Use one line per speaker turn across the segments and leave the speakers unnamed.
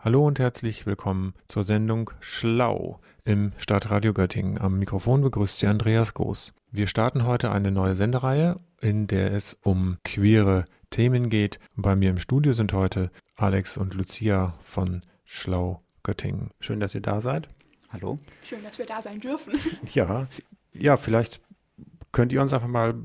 Hallo und herzlich willkommen zur Sendung Schlau im Stadtradio Göttingen. Am Mikrofon begrüßt Sie Andreas Goos. Wir starten heute eine neue Sendereihe, in der es um queere Themen geht. Bei mir im Studio sind heute Alex und Lucia von Schlau Göttingen. Schön, dass ihr da seid.
Hallo.
Schön, dass wir da sein dürfen.
Ja, vielleicht könnt ihr uns einfach mal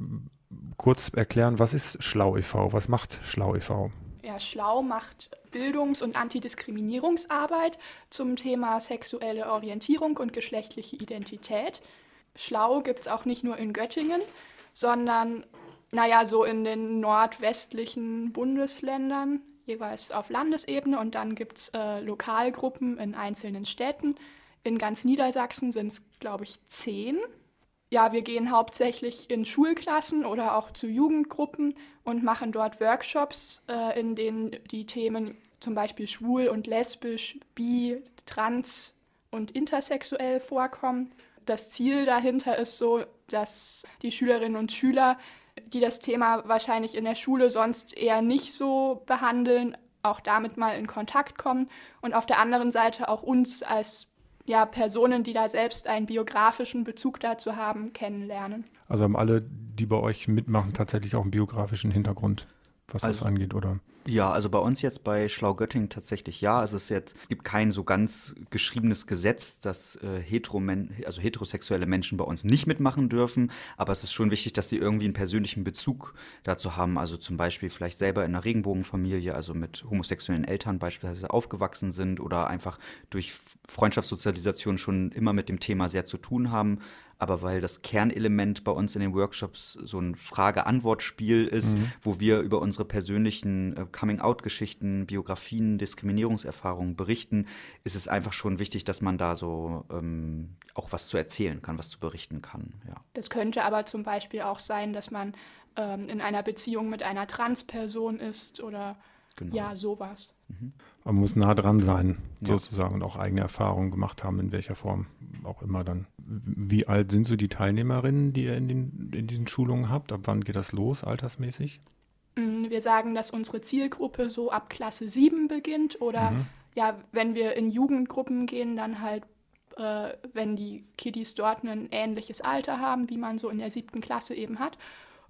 kurz erklären, was ist Schlau e.V.? Was macht Schlau e.V.?
Ja, Schlau macht Bildungs- und Antidiskriminierungsarbeit zum Thema sexuelle Orientierung und geschlechtliche Identität. Schlau gibt es auch nicht nur in Göttingen, sondern so in den nordwestlichen Bundesländern, jeweils auf Landesebene. Und dann gibt es Lokalgruppen in einzelnen Städten. In ganz Niedersachsen sind es, glaube ich, 10. Ja, wir gehen hauptsächlich in Schulklassen oder auch zu Jugendgruppen und machen dort Workshops, in denen die Themen zum Beispiel schwul und lesbisch, bi, trans und intersexuell vorkommen. Das Ziel dahinter ist so, dass die Schülerinnen und Schüler, die das Thema wahrscheinlich in der Schule sonst eher nicht so behandeln, auch damit mal in Kontakt kommen und auf der anderen Seite auch uns als Personen, die da selbst einen biografischen Bezug dazu haben, kennenlernen.
Also haben alle, die bei euch mitmachen, tatsächlich auch einen biografischen Hintergrund, was das angeht, oder?
Ja, also bei uns jetzt bei Schlau Göttingen tatsächlich ja. Es gibt kein so ganz geschriebenes Gesetz, dass heterosexuelle Menschen bei uns nicht mitmachen dürfen. Aber es ist schon wichtig, dass sie irgendwie einen persönlichen Bezug dazu haben. Also zum Beispiel vielleicht selber in einer Regenbogenfamilie, also mit homosexuellen Eltern beispielsweise aufgewachsen sind oder einfach durch Freundschaftssozialisation schon immer mit dem Thema sehr zu tun haben. Aber weil das Kernelement bei uns in den Workshops so ein Frage-Antwort-Spiel ist, wo wir über unsere persönlichen Coming-out-Geschichten, Biografien, Diskriminierungserfahrungen berichten, ist es einfach schon wichtig, dass man da so auch was zu erzählen kann, was zu berichten kann. Ja.
Das könnte aber zum Beispiel auch sein, dass man in einer Beziehung mit einer Transperson ist oder sowas.
Man muss nah dran sein, sozusagen, und auch eigene Erfahrungen gemacht haben, in welcher Form auch immer dann. Wie alt sind so die Teilnehmerinnen, die ihr in diesen Schulungen habt? Ab wann geht das los, altersmäßig?
Wir sagen, dass unsere Zielgruppe so ab Klasse 7 beginnt oder wenn wir in Jugendgruppen gehen, dann halt, wenn die Kiddies dort ein ähnliches Alter haben, wie man so in der 7. Klasse eben hat.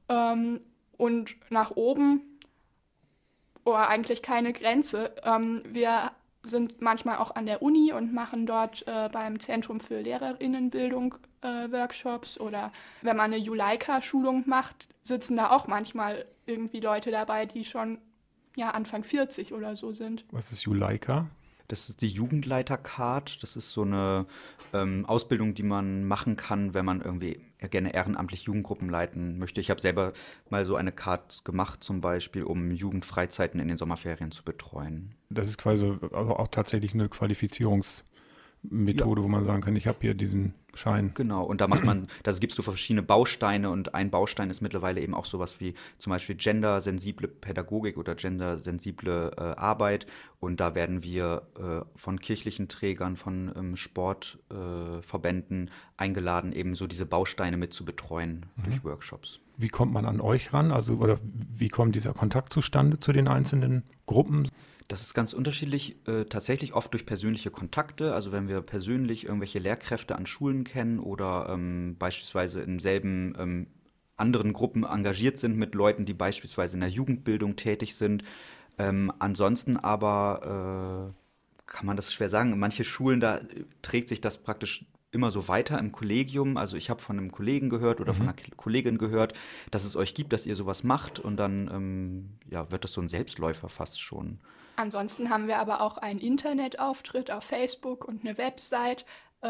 Und nach oben eigentlich keine Grenze. Wir sind manchmal auch an der Uni und machen dort beim Zentrum für Lehrerinnenbildung Workshops oder wenn man eine Juleika-Schulung macht, sitzen da auch manchmal irgendwie Leute dabei, die schon Anfang 40 oder so sind.
Was ist Juleika?
Das ist die Jugendleiter-Card. Das ist so eine Ausbildung, die man machen kann, wenn man irgendwie gerne ehrenamtlich Jugendgruppen leiten möchte. Ich habe selber mal so eine Card gemacht, zum Beispiel, um Jugendfreizeiten in den Sommerferien zu betreuen.
Das ist quasi auch tatsächlich eine Qualifizierungsmethode, wo man sagen kann, ich habe hier diesen Schein.
Genau, und da gibt es so verschiedene Bausteine und ein Baustein ist mittlerweile eben auch sowas wie zum Beispiel gendersensible Pädagogik oder gendersensible Arbeit und da werden wir von kirchlichen Trägern, von Sportverbänden eingeladen, eben so diese Bausteine mit zu betreuen durch Workshops.
Wie kommt man an euch ran? Oder wie kommt dieser Kontakt zustande zu den einzelnen Gruppen?
Das ist ganz unterschiedlich, tatsächlich oft durch persönliche Kontakte, also wenn wir persönlich irgendwelche Lehrkräfte an Schulen kennen oder beispielsweise in selben anderen Gruppen engagiert sind mit Leuten, die beispielsweise in der Jugendbildung tätig sind. Ansonsten aber kann man das schwer sagen. In manche Schulen, da trägt sich das praktisch immer so weiter im Kollegium. Also ich habe von einem Kollegen gehört oder von einer Kollegin gehört, dass es euch gibt, dass ihr sowas macht und dann wird das so ein Selbstläufer fast schon.
Ansonsten haben wir aber auch einen Internetauftritt auf Facebook und eine Website.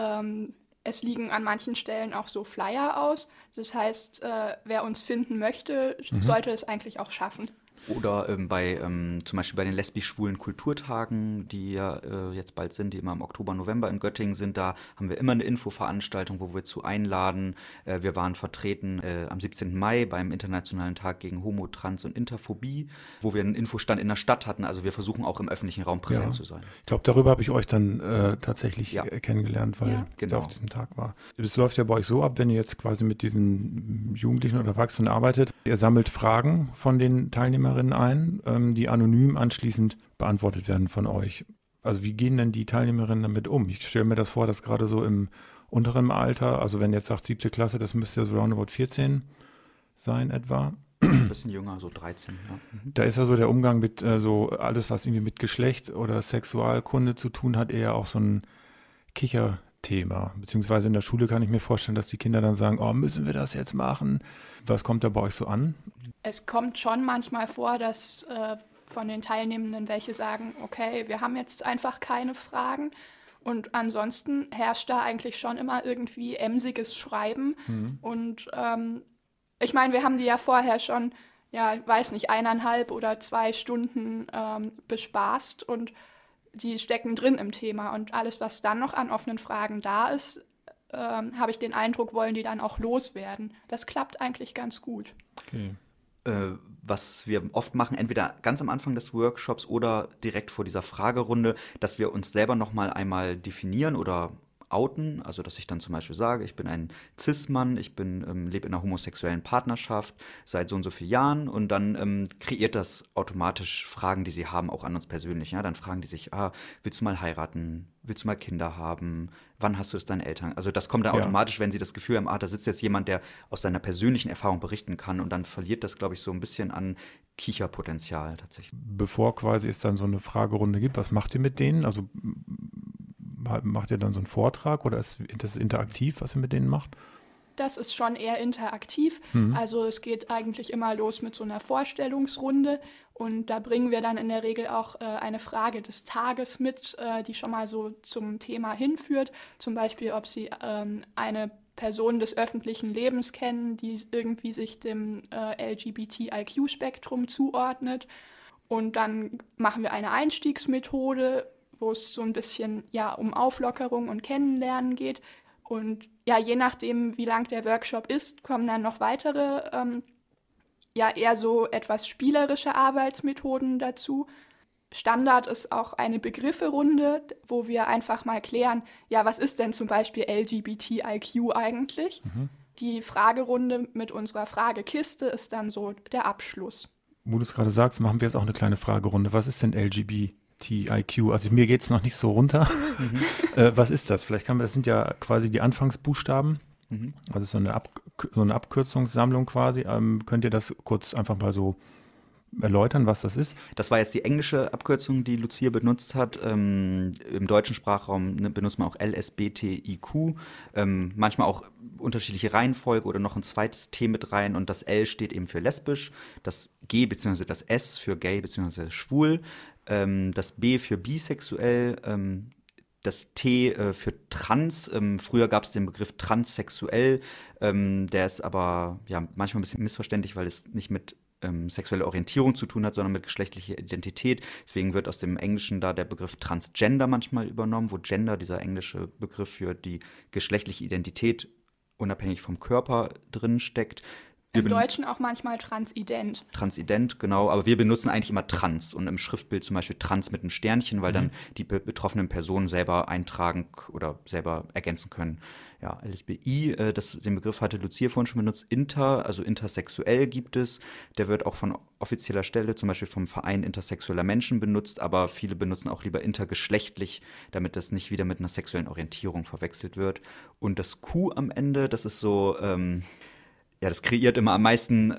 Es liegen an manchen Stellen auch so Flyer aus. Das heißt, wer uns finden möchte, sollte es eigentlich auch schaffen.
Oder zum Beispiel bei den lesbisch-schwulen Kulturtagen, die ja jetzt bald sind, die immer im Oktober, November in Göttingen sind, da haben wir immer eine Infoveranstaltung, wo wir zu einladen. Wir waren vertreten am 17. Mai beim Internationalen Tag gegen Homo-, Trans- und Interphobie, wo wir einen Infostand in der Stadt hatten. Also wir versuchen auch im öffentlichen Raum präsent zu sein.
Ich glaube, darüber habe ich euch dann tatsächlich kennengelernt, weil ich auf diesem Tag war. Das läuft ja bei euch so ab, wenn ihr jetzt quasi mit diesen Jugendlichen oder Erwachsenen arbeitet. Ihr sammelt Fragen von den Teilnehmerinnen ein, die anonym anschließend beantwortet werden von euch. Also wie gehen denn die Teilnehmerinnen damit um? Ich stelle mir das vor, dass gerade so im unteren Alter, also wenn jetzt sagt 7. Klasse, das müsste ja so roundabout 14 sein etwa.
Ein bisschen jünger, so 13. Ja.
Da ist ja so der Umgang mit so alles, was irgendwie mit Geschlecht oder Sexualkunde zu tun hat, eher auch so ein Kicherthema. Beziehungsweise in der Schule kann ich mir vorstellen, dass die Kinder dann sagen, oh, müssen wir das jetzt machen? Was kommt da bei euch so an?
Es kommt schon manchmal vor, dass von den Teilnehmenden welche sagen, okay, wir haben jetzt einfach keine Fragen. Und ansonsten herrscht da eigentlich schon immer irgendwie emsiges Schreiben. Und ich meine, wir haben die ja vorher schon, ja, ich weiß nicht, 1,5 oder 2 Stunden bespaßt und die stecken drin im Thema. Und alles, was dann noch an offenen Fragen da ist, habe ich den Eindruck, wollen die dann auch loswerden. Das klappt eigentlich ganz gut.
Okay.
Was wir oft machen, entweder ganz am Anfang des Workshops oder direkt vor dieser Fragerunde, dass wir uns selber nochmal einmal definieren oder outen, also dass ich dann zum Beispiel sage, ich bin ein Cis-Mann, ich lebe in einer homosexuellen Partnerschaft seit so und so vielen Jahren und dann kreiert das automatisch Fragen, die sie haben, auch an uns persönlich. Ja? Dann fragen die sich, willst du mal heiraten, willst du mal Kinder haben, wann hast du es deinen Eltern? Also das kommt dann automatisch, wenn sie das Gefühl haben, da sitzt jetzt jemand, der aus seiner persönlichen Erfahrung berichten kann und dann verliert das, glaube ich, so ein bisschen an Kicherpotenzial tatsächlich.
Bevor quasi es dann so eine Fragerunde gibt, was macht ihr mit denen? Also macht ihr dann so einen Vortrag oder ist das interaktiv, was ihr mit denen macht?
Das ist schon eher interaktiv. Also es geht eigentlich immer los mit so einer Vorstellungsrunde und da bringen wir dann in der Regel auch eine Frage des Tages mit, die schon mal so zum Thema hinführt. Zum Beispiel, ob sie eine Person des öffentlichen Lebens kennen, die irgendwie sich dem LGBTIQ-Spektrum zuordnet. Und dann machen wir eine Einstiegsmethode, wo es so ein bisschen um Auflockerung und Kennenlernen geht. Und je nachdem, wie lang der Workshop ist, kommen dann noch weitere, eher so etwas spielerische Arbeitsmethoden dazu. Standard ist auch eine Begrifferunde, wo wir einfach mal klären, was ist denn zum Beispiel LGBTIQ eigentlich? Die Fragerunde mit unserer Fragekiste ist dann so der Abschluss.
Wo du es gerade sagst, machen wir jetzt auch eine kleine Fragerunde. Was ist denn LGBTIQ? Also mir geht es noch nicht so runter. Was ist das? Vielleicht das sind ja quasi die Anfangsbuchstaben. Also so eine Abkürzungssammlung quasi. Könnt ihr das kurz einfach mal so erläutern, was das ist?
Das war jetzt die englische Abkürzung, die Lucia benutzt hat. Im deutschen Sprachraum benutzt man auch LSBTIQ. Manchmal auch unterschiedliche Reihenfolge oder noch ein zweites T mit rein. Und das L steht eben für lesbisch, das G bzw. das S für gay bzw. schwul, das B für bisexuell, das T für trans. Früher gab es den Begriff transsexuell. Der ist aber manchmal ein bisschen missverständlich, weil es nicht mit sexuelle Orientierung zu tun hat, sondern mit geschlechtlicher Identität. Deswegen wird aus dem Englischen da der Begriff Transgender manchmal übernommen, wo Gender, dieser englische Begriff für die geschlechtliche Identität, unabhängig vom Körper drin steckt.
Im Deutschen auch manchmal transident.
Transident, genau. Aber wir benutzen eigentlich immer trans und im Schriftbild zum Beispiel trans mit einem Sternchen, weil dann die betroffenen Personen selber eintragen oder selber ergänzen können. Ja, LSBI, den Begriff hatte Lucia vorhin schon benutzt. Inter, also intersexuell gibt es. Der wird auch von offizieller Stelle, zum Beispiel vom Verein intersexueller Menschen benutzt, aber viele benutzen auch lieber intergeschlechtlich, damit das nicht wieder mit einer sexuellen Orientierung verwechselt wird. Und das Q am Ende, das ist so das kreiert immer am meisten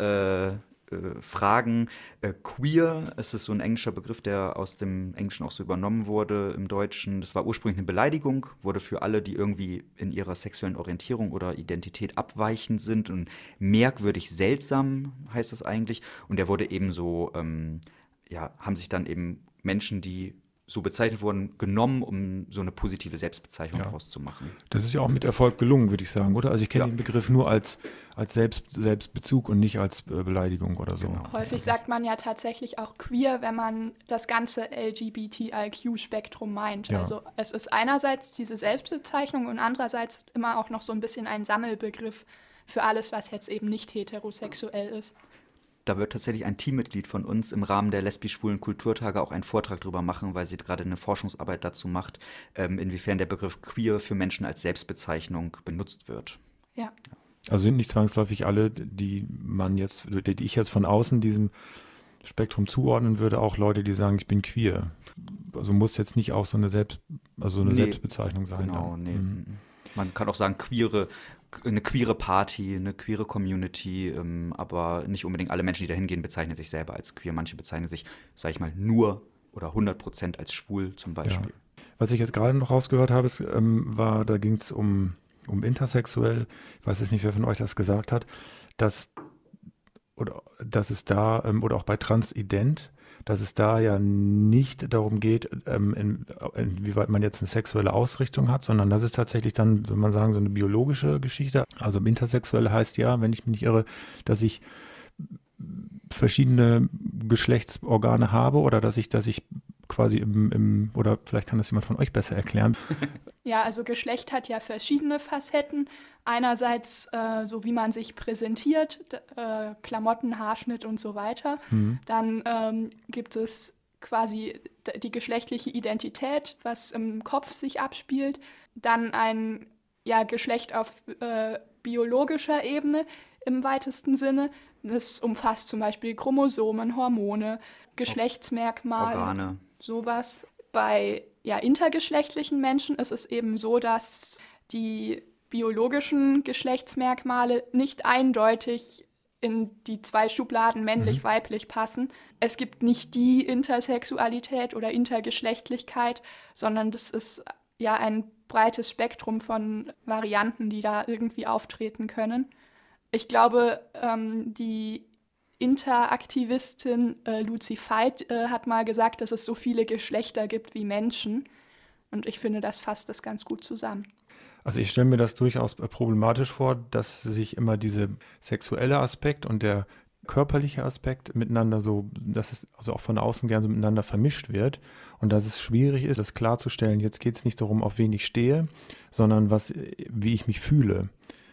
Fragen. Queer, es ist so ein englischer Begriff, der aus dem Englischen auch so übernommen wurde im Deutschen. Das war ursprünglich eine Beleidigung, wurde für alle, die irgendwie in ihrer sexuellen Orientierung oder Identität abweichend sind und merkwürdig seltsam, heißt das eigentlich. Und der wurde eben so, haben sich dann eben Menschen, die so bezeichnet wurden, genommen, um so eine positive Selbstbezeichnung daraus zu machen.
Das ist ja auch mit Erfolg gelungen, würde ich sagen, oder? Also ich kenne den Begriff nur als Selbstbezug und nicht als Beleidigung oder so.
Genau.
Häufig sagt man ja tatsächlich auch queer, wenn man das ganze LGBTIQ-Spektrum meint. Ja. Also es ist einerseits diese Selbstbezeichnung und andererseits immer auch noch so ein bisschen ein Sammelbegriff für alles, was jetzt eben nicht heterosexuell ist.
Da wird tatsächlich ein Teammitglied von uns im Rahmen der lesbisch-schwulen Kulturtage auch einen Vortrag drüber machen, weil sie gerade eine Forschungsarbeit dazu macht, inwiefern der Begriff queer für Menschen als Selbstbezeichnung benutzt wird.
Ja.
Also sind nicht zwangsläufig alle, die ich jetzt von außen diesem Spektrum zuordnen würde, auch Leute, die sagen, ich bin queer. Also muss jetzt nicht auch so eine Selbstbezeichnung sein.
Genau,
dann.
nee. Man kann auch sagen, eine queere Party, eine queere Community, aber nicht unbedingt alle Menschen, die da hingehen, bezeichnen sich selber als queer. Manche bezeichnen sich, sage ich mal, nur oder 100% als schwul zum Beispiel.
Ja. Was ich jetzt gerade noch rausgehört habe, da ging es um intersexuell, ich weiß jetzt nicht, wer von euch das gesagt hat, dass es da, oder auch bei Transident, dass es da ja nicht darum geht, inwieweit man jetzt eine sexuelle Ausrichtung hat, sondern das ist tatsächlich dann, würde man sagen, so eine biologische Geschichte. Also Intersexuelle heißt ja, wenn ich mich nicht irre, dass ich verschiedene Geschlechtsorgane habe oder dass ich quasi oder vielleicht kann das jemand von euch besser erklären.
Ja, also Geschlecht hat ja verschiedene Facetten. Einerseits so, wie man sich präsentiert, Klamotten, Haarschnitt und so weiter. Dann gibt es quasi die geschlechtliche Identität, was im Kopf sich abspielt. Dann ein Geschlecht auf biologischer Ebene im weitesten Sinne. Das umfasst zum Beispiel Chromosomen, Hormone, Geschlechtsmerkmale,
Organe.
Sowas. Bei intergeschlechtlichen Menschen ist es eben so, dass die biologischen Geschlechtsmerkmale nicht eindeutig in die 2 Schubladen männlich-weiblich passen. Es gibt nicht die Intersexualität oder Intergeschlechtlichkeit, sondern das ist ja ein breites Spektrum von Varianten, die da irgendwie auftreten können. Ich glaube, die Interaktivistin Lucy Veit hat mal gesagt, dass es so viele Geschlechter gibt wie Menschen. Und ich finde, das fasst das ganz gut zusammen.
Also ich stelle mir das durchaus problematisch vor, dass sich immer dieser sexuelle Aspekt und der körperliche Aspekt miteinander dass es also auch von außen gern so miteinander vermischt wird und dass es schwierig ist, das klarzustellen. Jetzt geht es nicht darum, auf wen ich stehe, sondern wie ich mich fühle.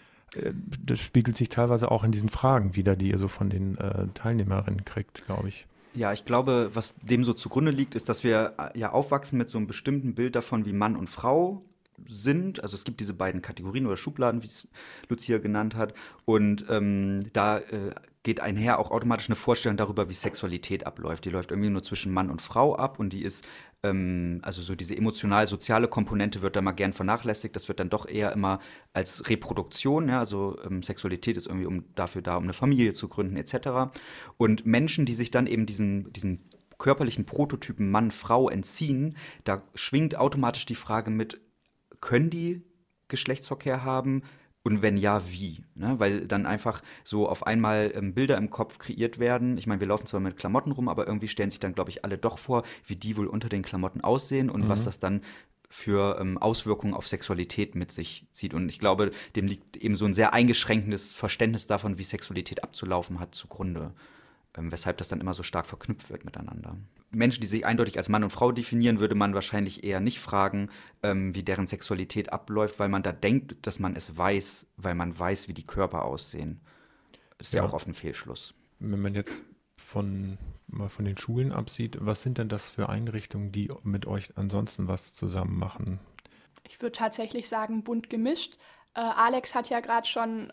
Das spiegelt sich teilweise auch in diesen Fragen wieder, die ihr so von den Teilnehmerinnen kriegt, glaube ich.
Ja, ich glaube, was dem so zugrunde liegt, ist, dass wir ja aufwachsen mit so einem bestimmten Bild davon, wie Mann und Frau sind. Also es gibt diese beiden Kategorien oder Schubladen, wie es Lucia genannt hat. Und da geht einher auch automatisch eine Vorstellung darüber, wie Sexualität abläuft. Die läuft irgendwie nur zwischen Mann und Frau ab und die ist, also so diese emotional-soziale Komponente wird da mal gern vernachlässigt. Das wird dann doch eher immer als Reproduktion, ja, also Sexualität ist irgendwie dafür da, um eine Familie zu gründen etc. Und Menschen, die sich dann eben diesen körperlichen Prototypen Mann-Frau entziehen, da schwingt automatisch die Frage mit, können die Geschlechtsverkehr haben? Und wenn ja, wie? Ne? Weil dann einfach so auf einmal Bilder im Kopf kreiert werden. Ich meine, wir laufen zwar mit Klamotten rum, aber irgendwie stellen sich dann, glaube ich, alle doch vor, wie die wohl unter den Klamotten aussehen und was das dann für Auswirkungen auf Sexualität mit sich zieht. Und ich glaube, dem liegt eben so ein sehr eingeschränktes Verständnis davon, wie Sexualität abzulaufen hat, zugrunde. Weshalb das dann immer so stark verknüpft wird miteinander. Menschen, die sich eindeutig als Mann und Frau definieren, würde man wahrscheinlich eher nicht fragen, wie deren Sexualität abläuft, weil man da denkt, dass man es weiß, weil man weiß, wie die Körper aussehen. Das ist ja auch oft ein Fehlschluss.
Wenn man jetzt mal von den Schulen absieht, was sind denn das für Einrichtungen, die mit euch ansonsten was zusammen machen? Ich
würde tatsächlich sagen, bunt gemischt. Alex hat ja gerade schon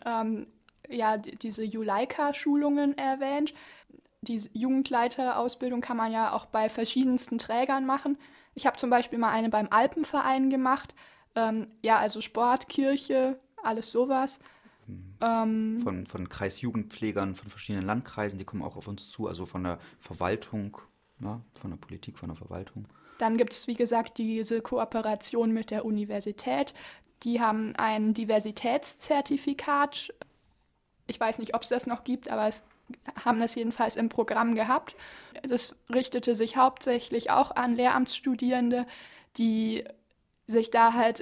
diese Juleika-Schulungen erwähnt. Die Jugendleiterausbildung kann man ja auch bei verschiedensten Trägern machen. Ich habe zum Beispiel mal eine beim Alpenverein gemacht. Also Sport, Kirche, alles sowas.
Von Kreisjugendpflegern von verschiedenen Landkreisen, die kommen auch auf uns zu, also von der Verwaltung, ja, von der Politik, von der Verwaltung.
Dann gibt es, wie gesagt, diese Kooperation mit der Universität. Die haben ein Diversitätszertifikat. Ich weiß nicht, ob es das noch gibt, aber es haben das jedenfalls im Programm gehabt. Das richtete sich hauptsächlich auch an Lehramtsstudierende, die sich da halt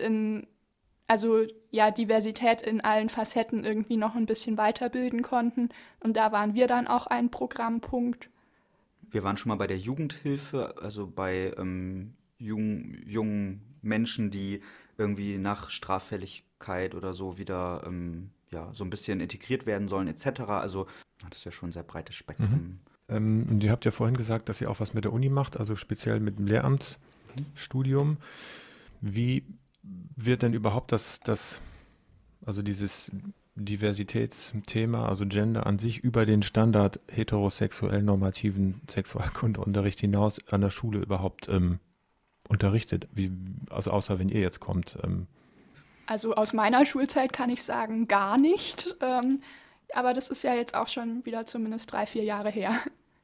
Diversität in allen Facetten irgendwie noch ein bisschen weiterbilden konnten. Und da waren wir dann auch ein Programmpunkt.
Wir waren schon mal bei der Jugendhilfe, also bei jungen Menschen, die irgendwie nach Straffälligkeit oder so wieder so ein bisschen integriert werden sollen etc. Also das ist ja schon ein sehr breites Spektrum.
Und ihr habt ja vorhin gesagt, dass ihr auch was mit der Uni macht, also speziell mit dem Lehramtsstudium. Wie wird denn überhaupt dieses Diversitätsthema, also Gender an sich, über den Standard heterosexuell normativen Sexualkundeunterricht hinaus an der Schule überhaupt unterrichtet? Also außer wenn ihr jetzt kommt.
Also aus meiner Schulzeit kann ich sagen, gar nicht. Aber das ist ja jetzt auch schon wieder zumindest 3-4 Jahre her.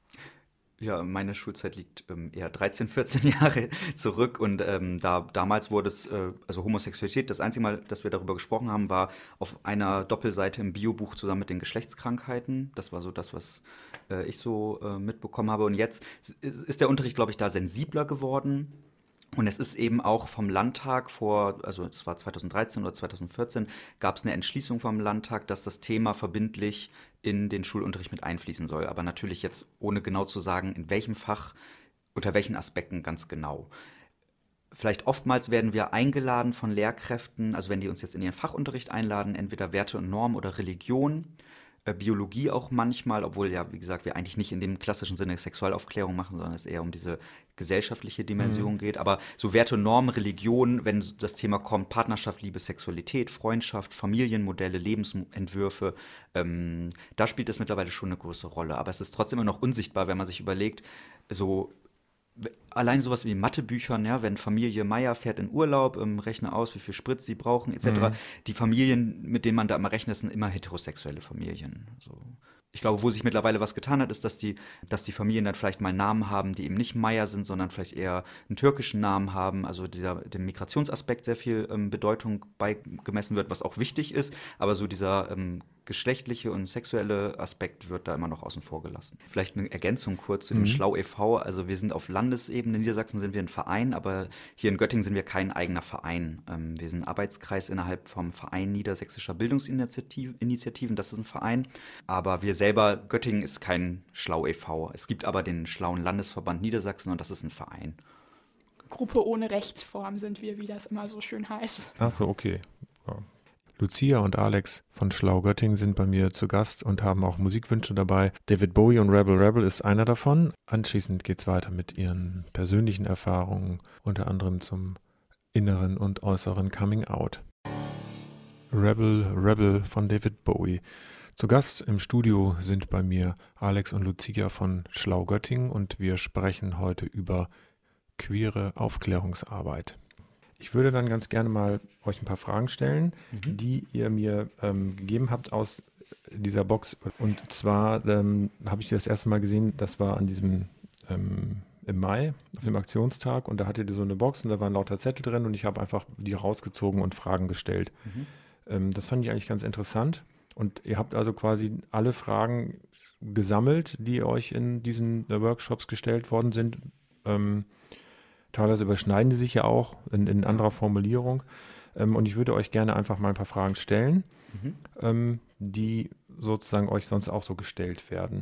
Ja, meine Schulzeit liegt eher 13, 14 Jahre zurück und damals wurde es, also Homosexualität, das einzige Mal, dass wir darüber gesprochen haben, war auf einer Doppelseite im Biobuch zusammen mit den Geschlechtskrankheiten. Das war so das, was ich so mitbekommen habe. Und jetzt ist der Unterricht, glaube ich, da sensibler geworden. Und es ist eben auch vom Landtag also es war 2013 oder 2014, gab es eine Entschließung vom Landtag, dass das Thema verbindlich in den Schulunterricht mit einfließen soll. Aber natürlich jetzt ohne genau zu sagen, in welchem Fach, unter welchen Aspekten ganz genau. Vielleicht oftmals werden wir eingeladen von Lehrkräften, also wenn die uns jetzt in ihren Fachunterricht einladen, entweder Werte und Normen oder Religion. Biologie auch manchmal, obwohl ja, wie gesagt, wir eigentlich nicht in dem klassischen Sinne Sexualaufklärung machen, sondern es eher um diese gesellschaftliche Dimension geht. Aber so Werte, Normen, Religion, wenn das Thema kommt, Partnerschaft, Liebe, Sexualität, Freundschaft, Familienmodelle, Lebensentwürfe, da spielt das mittlerweile schon eine große Rolle. Aber es ist trotzdem immer noch unsichtbar, wenn man sich überlegt, so allein sowas wie Mathebüchern, ja, wenn Familie Meier fährt in Urlaub, rechne aus, wie viel Sprit sie brauchen, etc. Die Familien, mit denen man da immer rechnet, sind immer heterosexuelle Familien. So. Ich glaube, wo sich mittlerweile was getan hat, ist, dass die Familien dann vielleicht mal Namen haben, die eben nicht Meier sind, sondern vielleicht eher einen türkischen Namen haben. Also dem Migrationsaspekt sehr viel Bedeutung beigemessen wird, was auch wichtig ist. Aber so dieser geschlechtliche und sexuelle Aspekt wird da immer noch außen vor gelassen. Vielleicht eine Ergänzung kurz zu dem Schlau e.V. Also wir sind auf Landesebene, in Niedersachsen sind wir ein Verein, aber hier in Göttingen sind wir kein eigener Verein. Wir sind ein Arbeitskreis innerhalb vom Verein Niedersächsischer Bildungsinitiativen, das ist ein Verein. Aber wir selber, Göttingen ist kein Schlau e.V. Es gibt aber den Schlauen Landesverband Niedersachsen und das ist ein Verein.
Gruppe ohne Rechtsform sind wir, wie das immer so schön heißt.
Ach so, okay. Ja. Lucia und Alex von Schlau Göttingen sind bei mir zu Gast und haben auch Musikwünsche dabei. David Bowie und Rebel Rebel ist einer davon. Anschließend geht es weiter mit ihren persönlichen Erfahrungen, unter anderem zum inneren und äußeren Coming Out. Rebel Rebel von David Bowie. Zu Gast im Studio sind bei mir Alex und Lucia von Schlau Göttingen und wir sprechen heute über queere Aufklärungsarbeit. Ich würde dann ganz gerne mal euch ein paar Fragen stellen, die ihr mir gegeben habt aus dieser Box. Und zwar habe ich das erste Mal gesehen, das war an diesem im Mai, auf dem Aktionstag. Und da hattet ihr so eine Box und da waren lauter Zettel drin und ich habe einfach die rausgezogen und Fragen gestellt. Das fand ich eigentlich ganz interessant. Und ihr habt also quasi alle Fragen gesammelt, die euch in diesen Workshops gestellt worden sind. Teilweise überschneiden die sich ja auch in anderer Formulierung. Und ich würde euch gerne einfach mal ein paar Fragen stellen, die sozusagen euch sonst auch so gestellt werden.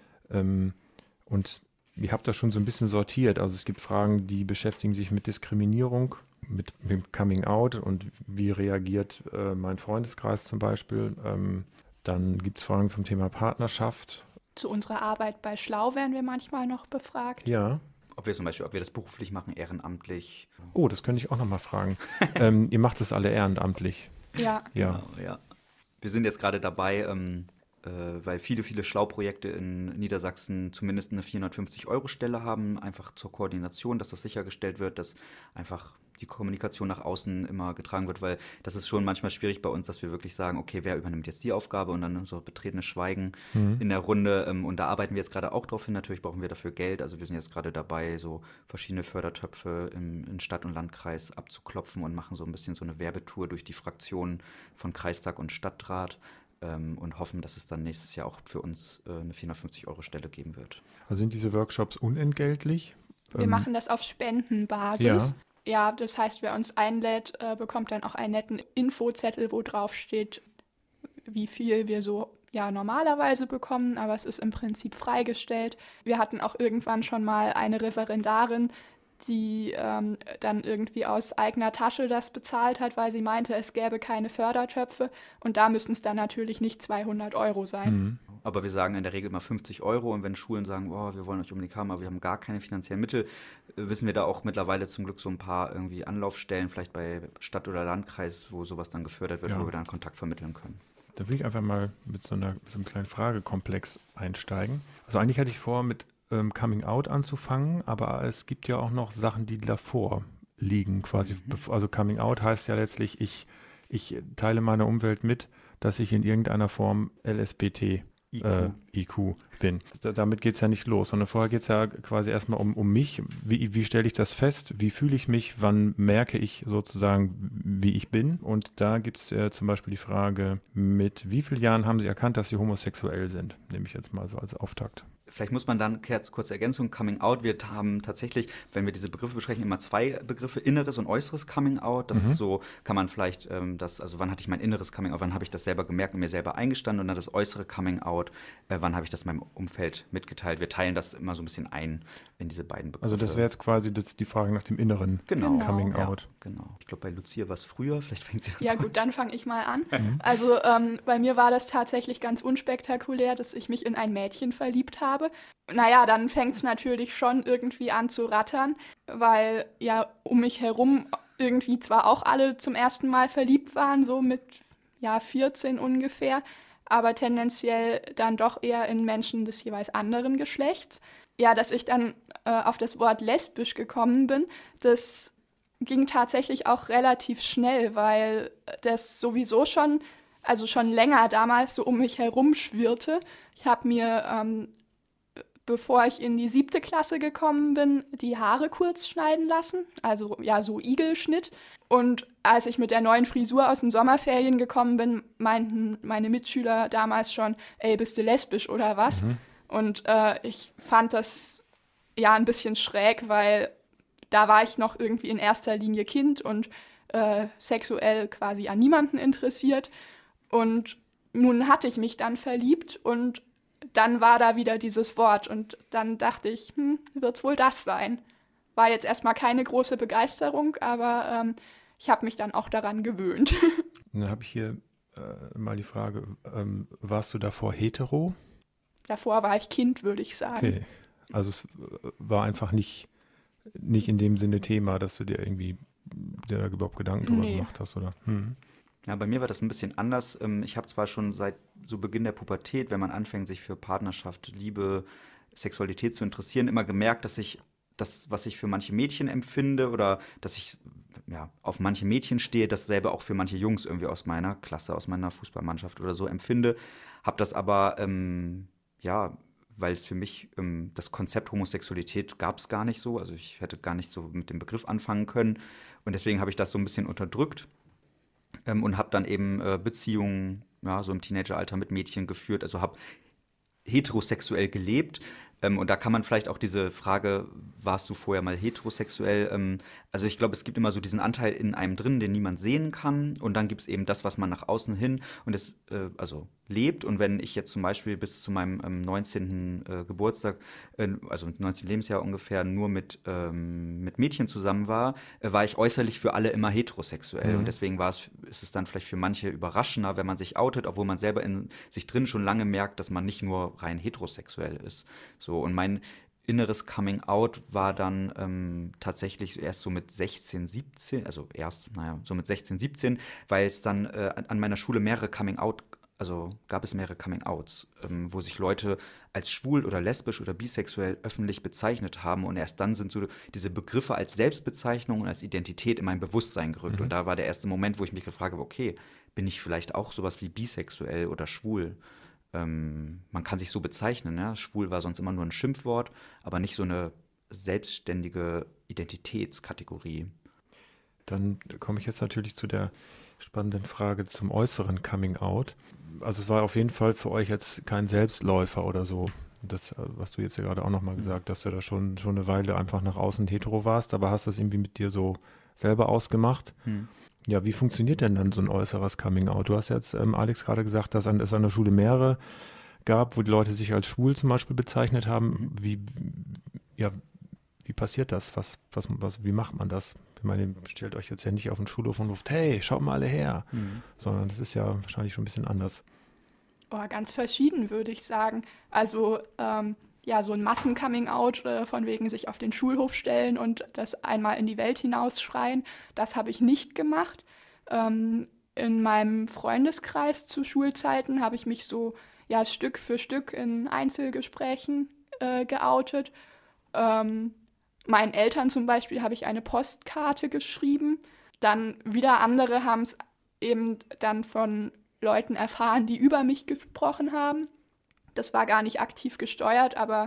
Und ihr habt das schon so ein bisschen sortiert. Also es gibt Fragen, die beschäftigen sich mit Diskriminierung, mit dem Coming Out und wie reagiert mein Freundeskreis zum Beispiel. Dann gibt es Fragen zum Thema Partnerschaft.
Zu unserer Arbeit bei Schlau werden wir manchmal noch befragt.
Ja.
Ob wir das beruflich machen, ehrenamtlich.
Oh, das könnte ich auch nochmal fragen. Ihr macht das alle ehrenamtlich.
Ja.
Genau, ja. Wir sind jetzt gerade dabei, weil viele Schlauprojekte in Niedersachsen zumindest eine 450-Euro-Stelle haben, einfach zur Koordination, dass das sichergestellt wird, dass einfach die Kommunikation nach außen immer getragen wird, weil das ist schon manchmal schwierig bei uns, dass wir wirklich sagen, okay, wer übernimmt jetzt die Aufgabe und dann so betretenes Schweigen in der Runde und da arbeiten wir jetzt gerade auch drauf hin, natürlich brauchen wir dafür Geld, also wir sind jetzt gerade dabei, so verschiedene Fördertöpfe in Stadt und Landkreis abzuklopfen und machen so ein bisschen so eine Werbetour durch die Fraktionen von Kreistag und Stadtrat und hoffen, dass es dann nächstes Jahr auch für uns eine 450-Euro-Stelle geben wird.
Also sind diese Workshops unentgeltlich?
Wir machen das auf Spendenbasis. Ja, das heißt, wer uns einlädt, bekommt dann auch einen netten Infozettel, wo drauf steht, wie viel wir so normalerweise bekommen, aber es ist im Prinzip freigestellt. Wir hatten auch irgendwann schon mal eine Referendarin, die dann irgendwie aus eigener Tasche das bezahlt hat, weil sie meinte, es gäbe keine Fördertöpfe und da müssen es dann natürlich nicht 200 Euro sein.
Aber wir sagen in der Regel mal 50 Euro und wenn Schulen sagen, wir wollen euch unbedingt haben, aber wir haben gar keine finanziellen Mittel, wissen wir da auch mittlerweile zum Glück so ein paar irgendwie Anlaufstellen, vielleicht bei Stadt oder Landkreis, wo sowas dann gefördert wird, wo wir dann Kontakt vermitteln können.
Da will ich einfach mal mit so einem kleinen Fragekomplex einsteigen. Also eigentlich hatte ich vor, mit Coming Out anzufangen, aber es gibt ja auch noch Sachen, die davor liegen quasi. Also Coming Out heißt ja letztlich, ich teile meiner Umwelt mit, dass ich in irgendeiner Form IQ bin. Damit geht es ja nicht los, sondern vorher geht es ja quasi erstmal um mich. Wie stelle ich das fest? Wie fühle ich mich? Wann merke ich sozusagen, wie ich bin? Und da gibt es zum Beispiel die Frage, mit wie vielen Jahren haben Sie erkannt, dass Sie homosexuell sind? Nehme ich jetzt mal so als Auftakt.
Vielleicht muss man dann, kurze Ergänzung, Coming Out, wir haben tatsächlich, wenn wir diese Begriffe besprechen, immer zwei Begriffe, inneres und äußeres Coming Out. Das ist so, kann man vielleicht, also wann hatte ich mein inneres Coming Out, wann habe ich das selber gemerkt und mir selber eingestanden, und dann das äußere Coming Out, wann habe ich das meinem Umfeld mitgeteilt. Wir teilen das immer so ein bisschen ein in diese beiden Begriffe.
Also das wäre jetzt quasi die Frage nach dem inneren Coming Out.
Ja, genau. Ich glaube, bei Lucia war es früher, vielleicht fängt sie an.
Ja gut, dann fange ich mal an. Also bei mir war das tatsächlich ganz unspektakulär, dass ich mich in ein Mädchen verliebt habe. Naja, dann fängt es natürlich schon irgendwie an zu rattern, weil ja um mich herum irgendwie zwar auch alle zum ersten Mal verliebt waren, so mit 14 ungefähr, aber tendenziell dann doch eher in Menschen des jeweils anderen Geschlechts. Ja, dass ich dann auf das Wort lesbisch gekommen bin, das ging tatsächlich auch relativ schnell, weil das sowieso schon länger damals so um mich herum schwirrte. Ich habe mir bevor ich in die 7. Klasse gekommen bin, die Haare kurz schneiden lassen, also ja, so Igelschnitt. Und als ich mit der neuen Frisur aus den Sommerferien gekommen bin, meinten meine Mitschüler damals schon, ey, bist du lesbisch oder was? Und ich fand das ja ein bisschen schräg, weil da war ich noch irgendwie in erster Linie Kind und sexuell quasi an niemanden interessiert. Und nun hatte ich mich dann verliebt und dann war da wieder dieses Wort und dann dachte ich, wird's wohl das sein? War jetzt erstmal keine große Begeisterung, aber ich habe mich dann auch daran gewöhnt.
Dann habe ich hier mal die Frage, warst du davor hetero?
Davor war ich Kind, würde ich sagen.
Okay, also es war einfach nicht in dem Sinne Thema, dass du dir da überhaupt Gedanken drüber gemacht hast, oder?
Ja, bei mir war das ein bisschen anders. Ich habe zwar schon seit so Beginn der Pubertät, wenn man anfängt, sich für Partnerschaft, Liebe, Sexualität zu interessieren, immer gemerkt, dass ich das, was ich für manche Mädchen empfinde oder dass ich auf manche Mädchen stehe, dasselbe auch für manche Jungs irgendwie aus meiner Klasse, aus meiner Fußballmannschaft oder so empfinde. Habe das aber, weil es für mich das Konzept Homosexualität gab es gar nicht so. Also ich hätte gar nicht so mit dem Begriff anfangen können. Und deswegen habe ich das so ein bisschen unterdrückt. Und habe dann eben Beziehungen, so im Teenageralter mit Mädchen geführt, also habe heterosexuell gelebt. Und da kann man vielleicht auch diese Frage, warst du vorher mal heterosexuell? Also ich glaube, es gibt immer so diesen Anteil in einem drin, den niemand sehen kann. Und dann gibt es eben das, was man nach außen hin lebt. Und wenn ich jetzt zum Beispiel bis zu meinem 19. Geburtstag, also mit 19. Lebensjahr ungefähr, nur mit Mädchen zusammen war, war ich äußerlich für alle immer heterosexuell. Und deswegen ist es dann vielleicht für manche überraschender, wenn man sich outet, obwohl man selber in sich drin schon lange merkt, dass man nicht nur rein heterosexuell ist. So, und mein inneres Coming Out war dann tatsächlich erst so mit 16, 17, so mit 16, 17, weil es dann an meiner Schule gab es mehrere Coming Outs, wo sich Leute als schwul oder lesbisch oder bisexuell öffentlich bezeichnet haben, und erst dann sind so diese Begriffe als Selbstbezeichnung und als Identität in mein Bewusstsein gerückt. Und da war der erste Moment, wo ich mich gefragt habe, okay, bin ich vielleicht auch sowas wie bisexuell oder schwul? Man kann sich so bezeichnen, ja? Schwul war sonst immer nur ein Schimpfwort, aber nicht so eine selbstständige Identitätskategorie.
Dann komme ich jetzt natürlich zu der spannenden Frage zum äußeren Coming Out. Also es war auf jeden Fall für euch jetzt kein Selbstläufer oder so. Das, was du jetzt ja gerade auch nochmal gesagt hast, dass du da schon eine Weile einfach nach außen hetero warst, aber hast das irgendwie mit dir so selber ausgemacht. Ja, wie funktioniert denn dann so ein äußeres Coming Out? Du hast jetzt, Alex, gerade gesagt, dass es an der Schule mehrere gab, wo die Leute sich als schwul zum Beispiel bezeichnet haben. Wie passiert das? Wie macht man das? Ich meine, stellt euch jetzt ja nicht auf den Schulhof und ruft, hey, schaut mal alle her. Sondern das ist ja wahrscheinlich schon ein bisschen anders.
Ganz verschieden, würde ich sagen. Also so ein Massen-Coming-out von wegen sich auf den Schulhof stellen und das einmal in die Welt hinausschreien, das habe ich nicht gemacht. in meinem Freundeskreis zu Schulzeiten habe ich mich so Stück für Stück in Einzelgesprächen geoutet. Meinen Eltern zum Beispiel habe ich eine Postkarte geschrieben. Dann wieder andere haben es eben dann von Leuten erfahren, die über mich gesprochen haben. Das war gar nicht aktiv gesteuert, aber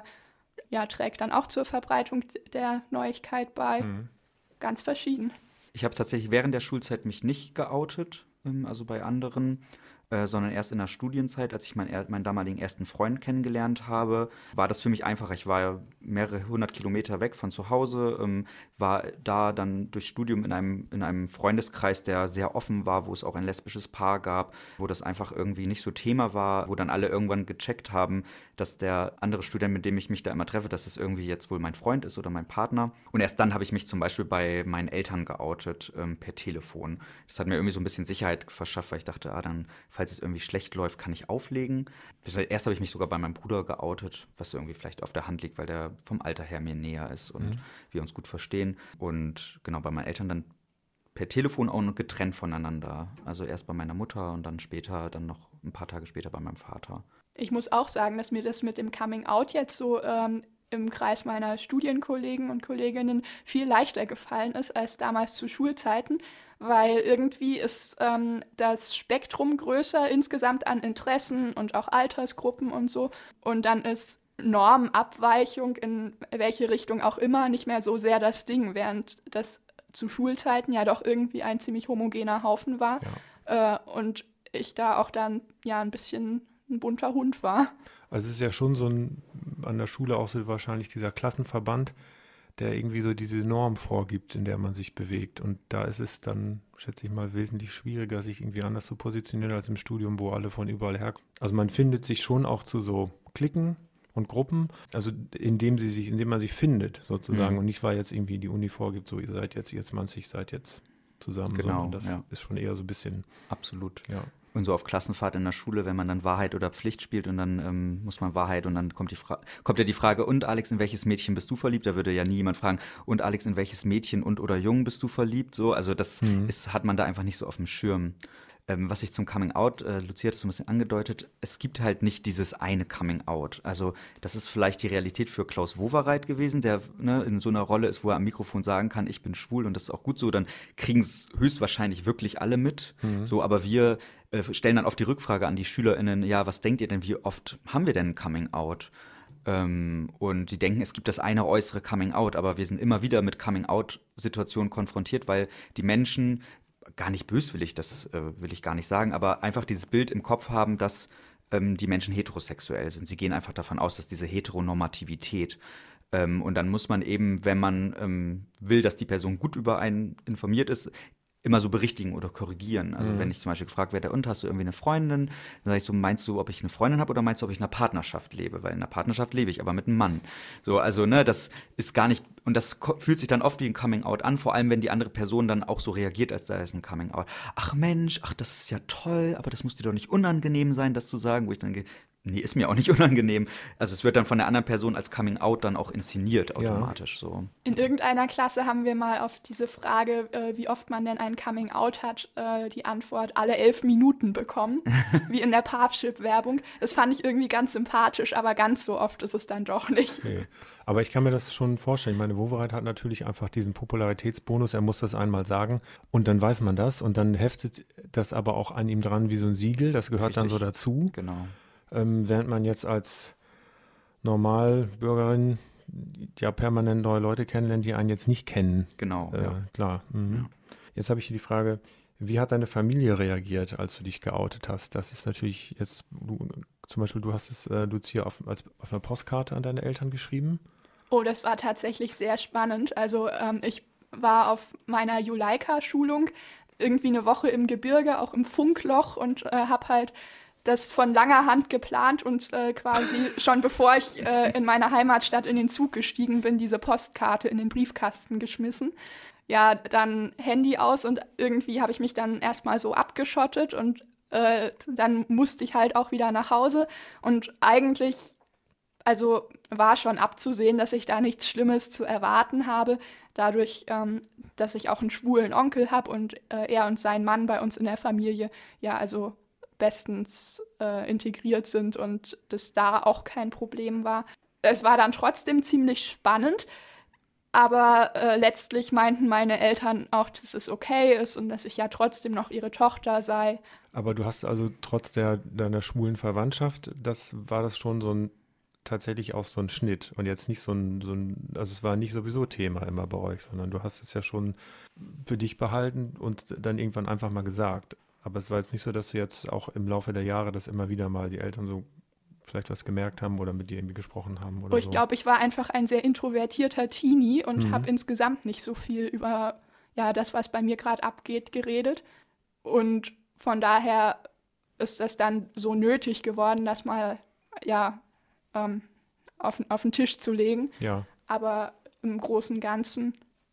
trägt dann auch zur Verbreitung der Neuigkeit bei. Ganz verschieden.
Ich habe tatsächlich während der Schulzeit mich nicht geoutet, also bei anderen, sondern erst in der Studienzeit, als ich meinen damaligen ersten Freund kennengelernt habe, war das für mich einfacher. Ich war ja mehrere 100 Kilometer weg von zu Hause, war da dann durch Studium in einem Freundeskreis, der sehr offen war, wo es auch ein lesbisches Paar gab, wo das einfach irgendwie nicht so Thema war, wo dann alle irgendwann gecheckt haben, dass der andere Student, mit dem ich mich da immer treffe, dass es irgendwie jetzt wohl mein Freund ist oder mein Partner. Und erst dann habe ich mich zum Beispiel bei meinen Eltern geoutet, per Telefon. Das hat mir irgendwie so ein bisschen Sicherheit verschafft, weil ich dachte, dann, falls es irgendwie schlecht läuft, kann ich auflegen. Erst habe ich mich sogar bei meinem Bruder geoutet, was irgendwie vielleicht auf der Hand liegt, weil der vom Alter her mir näher ist und wir uns gut verstehen. Und genau, bei meinen Eltern dann per Telefon auch noch getrennt voneinander. Also erst bei meiner Mutter und dann später, dann noch ein paar Tage später bei meinem Vater.
Ich muss auch sagen, dass mir das mit dem Coming-out jetzt so im Kreis meiner Studienkollegen und Kolleginnen viel leichter gefallen ist als damals zu Schulzeiten, weil irgendwie ist das Spektrum größer insgesamt an Interessen und auch Altersgruppen und so. Und dann ist Normabweichung in welche Richtung auch immer nicht mehr so sehr das Ding, während das zu Schulzeiten ja doch irgendwie ein ziemlich homogener Haufen war. Ja. Und ich da auch dann ein bisschen ein bunter Hund war.
Also es ist ja schon so an der Schule auch so wahrscheinlich dieser Klassenverband, der irgendwie so diese Norm vorgibt, in der man sich bewegt. Und da ist es dann, schätze ich mal, wesentlich schwieriger, sich irgendwie anders zu positionieren als im Studium, wo alle von überall herkommen. Also man findet sich schon auch zu so Cliquen und Gruppen, also indem man sich findet sozusagen und nicht, weil jetzt irgendwie die Uni vorgibt, so ihr seid jetzt 20, seid jetzt zusammen, sondern das ist schon eher so ein bisschen.
Absolut.
Ja.
Und so auf Klassenfahrt in der Schule, wenn man dann Wahrheit oder Pflicht spielt und dann muss man Wahrheit und dann kommt ja die Frage, und Alex, in welches Mädchen bist du verliebt? Da würde ja nie jemand fragen, und Alex, in welches Mädchen und oder Jungen bist du verliebt? So, also das hat man da einfach nicht so auf dem Schirm. Was ich zum Coming-out, Lucia hat es so ein bisschen angedeutet, es gibt halt nicht dieses eine Coming-out. Also das ist vielleicht die Realität für Klaus Wowereit gewesen, der in so einer Rolle ist, wo er am Mikrofon sagen kann, ich bin schwul und das ist auch gut so, dann kriegen es höchstwahrscheinlich wirklich alle mit. So, aber wir stellen dann oft die Rückfrage an die SchülerInnen, ja, was denkt ihr denn, wie oft haben wir denn ein Coming-out? Und die denken, es gibt das eine äußere Coming-out, aber wir sind immer wieder mit Coming-out-Situationen konfrontiert, weil die Menschen gar nicht böswillig, das will ich gar nicht sagen, aber einfach dieses Bild im Kopf haben, dass die Menschen heterosexuell sind. Sie gehen einfach davon aus, dass diese Heteronormativität und dann muss man eben, wenn man will, dass die Person gut über einen informiert ist, immer so berichtigen oder korrigieren. Also wenn ich zum Beispiel gefragt werde, und hast du irgendwie eine Freundin? Dann sage ich so, meinst du, ob ich eine Freundin habe oder meinst du, ob ich in einer Partnerschaft lebe? Weil in einer Partnerschaft lebe ich, aber mit einem Mann. So, also das ist gar nicht, und das fühlt sich dann oft wie ein Coming-out an, vor allem wenn die andere Person dann auch so reagiert, als sei es ein Coming-out. Ach Mensch, das ist ja toll, aber das muss dir doch nicht unangenehm sein, das zu sagen, wo ich dann nee, ist mir auch nicht unangenehm. Also es wird dann von der anderen Person als Coming-out dann auch inszeniert automatisch. So.
In irgendeiner Klasse haben wir mal auf diese Frage, wie oft man denn ein Coming-out hat, die Antwort alle 11 Minuten bekommen, wie in der Parship-Werbung. Das fand ich irgendwie ganz sympathisch, aber ganz so oft ist es dann doch nicht.
Okay. Aber ich kann mir das schon vorstellen. Ich meine, Wowereit hat natürlich einfach diesen Popularitätsbonus, er muss das einmal sagen und dann weiß man das und dann heftet das aber auch an ihm dran wie so ein Siegel, das gehört dann so dazu.
Genau.
Während man jetzt als Normalbürgerin ja permanent neue Leute kennenlernt, die einen jetzt nicht kennen.
Genau,
klar.
Ja.
Jetzt habe ich hier die Frage, wie hat deine Familie reagiert, als du dich geoutet hast? Das ist natürlich jetzt, zum Beispiel, du hast es, Lucia, auf einer Postkarte an deine Eltern geschrieben.
Oh, das war tatsächlich sehr spannend. Also ich war auf meiner Juleika-Schulung irgendwie eine Woche im Gebirge, auch im Funkloch und habe halt das von langer Hand geplant und quasi schon bevor ich in meiner Heimatstadt in den Zug gestiegen bin, diese Postkarte in den Briefkasten geschmissen. Ja, dann Handy aus und irgendwie habe ich mich dann erstmal so abgeschottet und dann musste ich halt auch wieder nach Hause und eigentlich Also war schon abzusehen, dass ich da nichts Schlimmes zu erwarten habe, dadurch, dass ich auch einen schwulen Onkel habe und er und sein Mann bei uns in der Familie ja also bestens integriert sind und das da auch kein Problem war. Es war dann trotzdem ziemlich spannend, aber letztlich meinten meine Eltern auch, dass es okay ist und dass ich ja trotzdem noch ihre Tochter sei.
Aber du hast also trotz deiner schwulen Verwandtschaft, war das schon tatsächlich auch so ein Schnitt und jetzt nicht also es war nicht sowieso Thema immer bei euch, sondern du hast es ja schon für dich behalten und dann irgendwann einfach mal gesagt. Aber es war jetzt nicht so, dass du jetzt auch im Laufe der Jahre, dass immer wieder mal die Eltern so vielleicht was gemerkt haben oder mit dir irgendwie gesprochen haben oder so.
Ich glaube, ich war einfach ein sehr introvertierter Teenie und habe insgesamt nicht so viel über das, was bei mir gerade abgeht, geredet. Und von daher ist das dann so nötig geworden, das mal auf den Tisch zu legen.
Ja.
Aber im Großen und Ganzen,